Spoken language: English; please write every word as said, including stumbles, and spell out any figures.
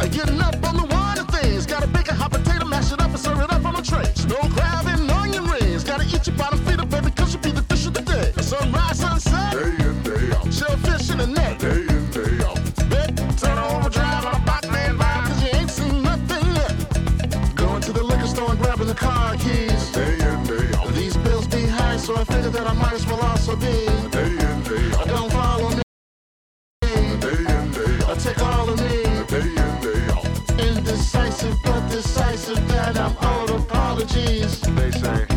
Getting up on the wine and things. Gotta bake a hot potato, mash it up and serve it up on a tray. Snow crab and onion rings. Gotta eat your bottom feeder, baby, cause you be the fish of the day. Sunrise, sunset. Day in, day out. Shellfish in the net. Day in, day out. Bet, turn overdrive on a bike man vibe, cause you ain't seen nothing yet. Going to the liquor store and grabbing the car keys. Day in, day out. These bills be high, so I figured that I might as well also be. Day in, day out. Don't follow me. Day in, day out. Take all of me. Day in, day out. Indecisive but decisive that I'm out of apologies. They say